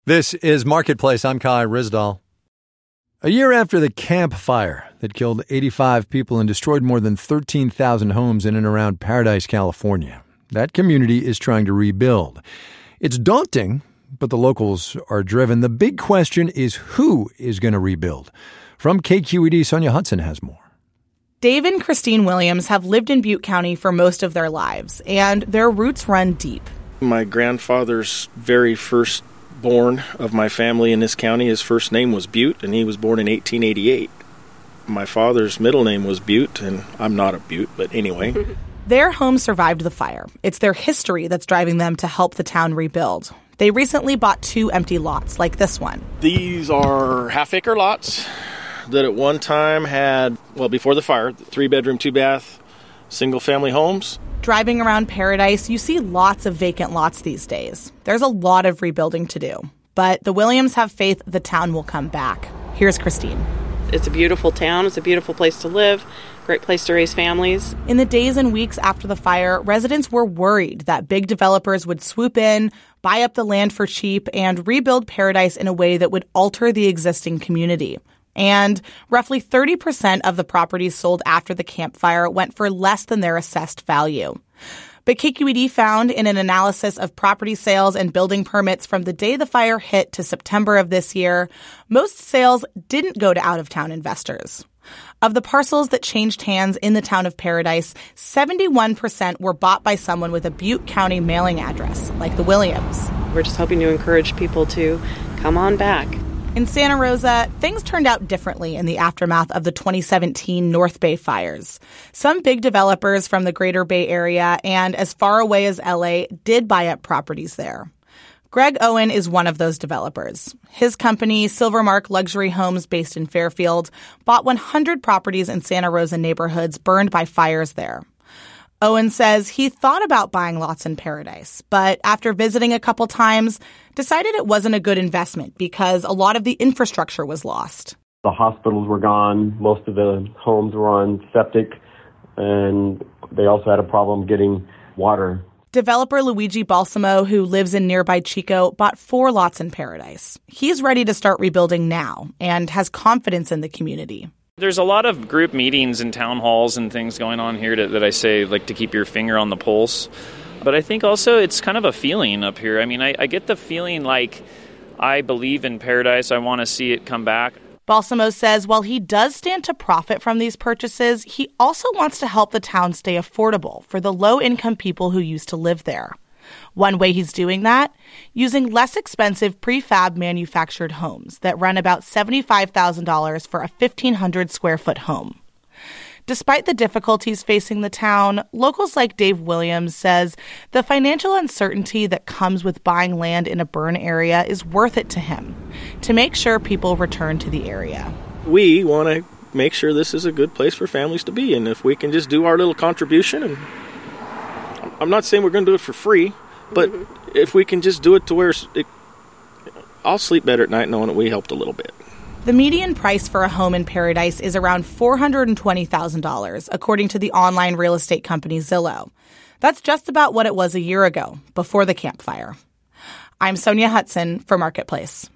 This is Marketplace. I'm Kai Rizdal. A year after the Camp Fire that killed 85 people and destroyed more than 13,000 homes in and around Paradise, California, that community is trying to rebuild. It's daunting, but the locals are driven. The big question is who is going to rebuild? From KQED, Sonia Hudson has more. Dave and Christine Williams have lived in Butte County for most of their lives, and their roots run deep. My grandfather's very first born of my family in this county, his first name was Butte, and he was born in 1888. My father's middle name was Butte, and I'm not a Butte, but anyway. Their home survived the fire. It's their history that's driving them to help the town rebuild. They recently bought 2 empty lots like this one. These are half-acre lots that at one time had, well, before the fire, 3-bedroom, 2-bath, single-family homes. Driving around Paradise, you see lots of vacant lots these days. There's a lot of rebuilding to do. But the Williams have faith the town will come back. Here's Christine. It's a beautiful town. It's a beautiful place to live. Great place to raise families. In the days and weeks after the fire, residents were worried that big developers would swoop in, buy up the land for cheap, and rebuild Paradise in a way that would alter the existing community. And roughly 30% of the properties sold after the Camp Fire went for less than their assessed value. But KQED found in an analysis of property sales and building permits from the day the fire hit to September of this year, most sales didn't go to out-of-town investors. Of the parcels that changed hands in the town of Paradise, 71% were bought by someone with a Butte County mailing address, like the Williams. We're just hoping to encourage people to come on back. In Santa Rosa, things turned out differently in the aftermath of the 2017 North Bay fires. Some big developers from the Greater Bay Area and as far away as LA did buy up properties there. Greg Owen is one of those developers. His company, Silvermark Luxury Homes, based in Fairfield, bought 100 properties in Santa Rosa neighborhoods burned by fires there. Owen says he thought about buying lots in Paradise, but after visiting a couple times, decided it wasn't a good investment because a lot of the infrastructure was lost. The hospitals were gone. Most of the homes were on septic, and they also had a problem getting water. Developer Luigi Balsamo, who lives in nearby Chico, bought 4 lots in Paradise. He's ready to start rebuilding now and has confidence in the community. There's a lot of group meetings and town halls and things going on here that I say, like, to keep your finger on the pulse. But I think also it's kind of a feeling up here. I mean, I get the feeling like I believe in Paradise. I want to see it come back. Balsamo says while he does stand to profit from these purchases, he also wants to help the town stay affordable for the low-income people who used to live there. One way he's doing that, using less expensive prefab manufactured homes that run about $75,000 for a 1,500-square-foot home. Despite the difficulties facing the town, locals like Dave Williams says the financial uncertainty that comes with buying land in a burn area is worth it to him to make sure people return to the area. We want to make sure this is a good place for families to be, and if we can just do our little contribution, and I'm not saying we're going to do it for free, but if we can just do it to where I'll sleep better at night knowing that we helped a little bit. The median price for a home in Paradise is around $420,000, according to the online real estate company Zillow. That's just about what it was a year ago, before the Camp Fire. I'm Sonia Hudson for Marketplace.